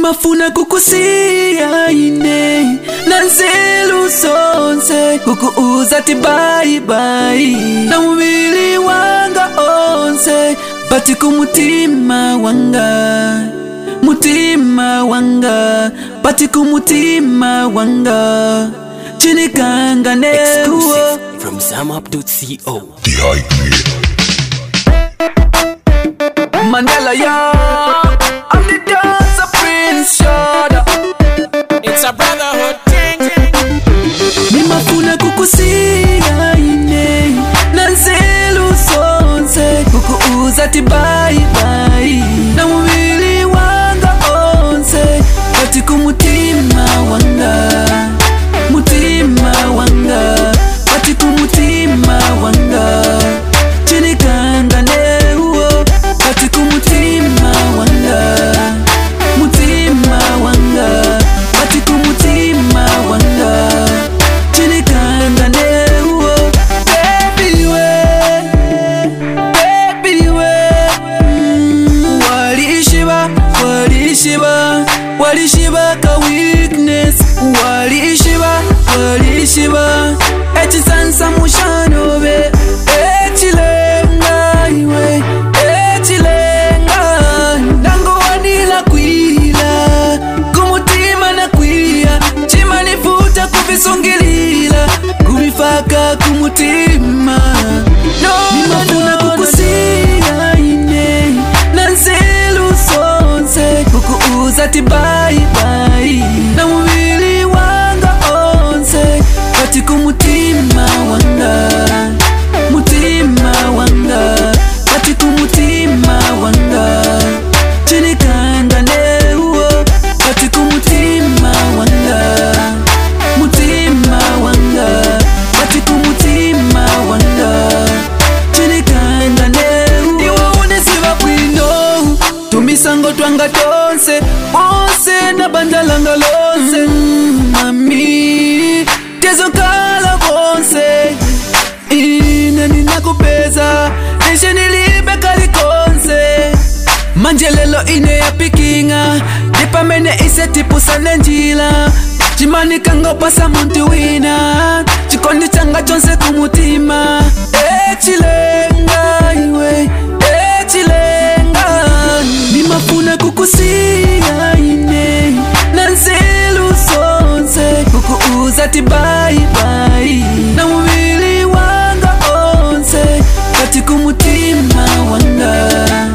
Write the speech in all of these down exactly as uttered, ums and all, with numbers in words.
Mimafuna kukusiya ine nanzelu sonse kukuuza ti bye bye na mubili wanga onse bati kumutima wanga mutima wanga bati kumutima wanga chinikanga ne exclusive from zamup dot co. The High Creator Mandela, yo, I'm the dancer prince, shada. It's a brotherhood thing. Mimafuna kukusiya ine nanzelu sonse kukuuza ti bye bye na mubili wanga onse bati kumutima wanga mutima wanga bati kumutima wanga chinikanga newo bati kumutima wanga mutima wanga bati kumutima wanga chinikanga newo baby we baby we mm, walishiba walishiba walishiba ka weakness walishiba walishiba echisansa mushanobe echilenga iwe echilenga nango wanila kwila kumutima na kwia chimanifuta kubisungilila kubifaka kumutima no, mimafuna kukusiya ine nanzelu sonse kukuuza ti bye bye na mubili wanga onse bati kumutima wanga mutima wanga bati kumutima wanga chinikanga newo bati kumutima wanga mutima wanga bati kumutima wanga chinikanga newo iwo unesiba bwino tumisango twanga tonse onse na bandalanga lonse mm, mami tezokala bonse ine ninakupeza nishe nilibe kalikonse manje lelo ine ya pikinga dipamene ise tipusane njila chimanikanga pasa muntu wina chikondi changa chonse kumutima echilenga iwe echilenga mimafuna kukusiya ine nanzelu sonse kukuuza ti bye bye na mubili wanga onse bati kumutima wanga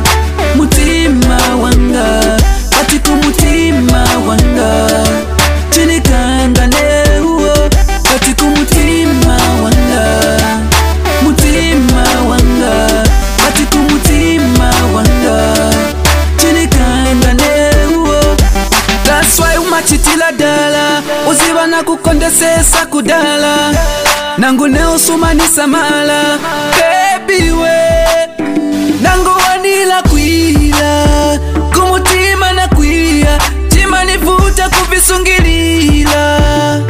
mutima wanga bati kumutima wanga chinikanga newo bati kumutima wanga mutima wanga bati kumutima wanga chinikanga newo. That's why umachitila dala uziba na kukondesesa kudala nangu neusumanisa mala baby we nangu wanila kwila kumutima na kwia chimanifuta kubisungilila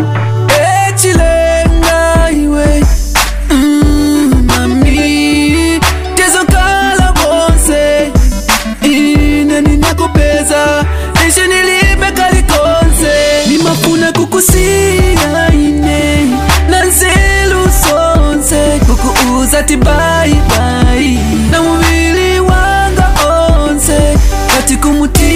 echilenga iwe mm, mami tezokala bonse ine ninakupeza nishe nilibe kalikonse mimafuna kukusiya ine nanzelu sonse kukuuza ti bye bye na mubili wanga onse bati kumutima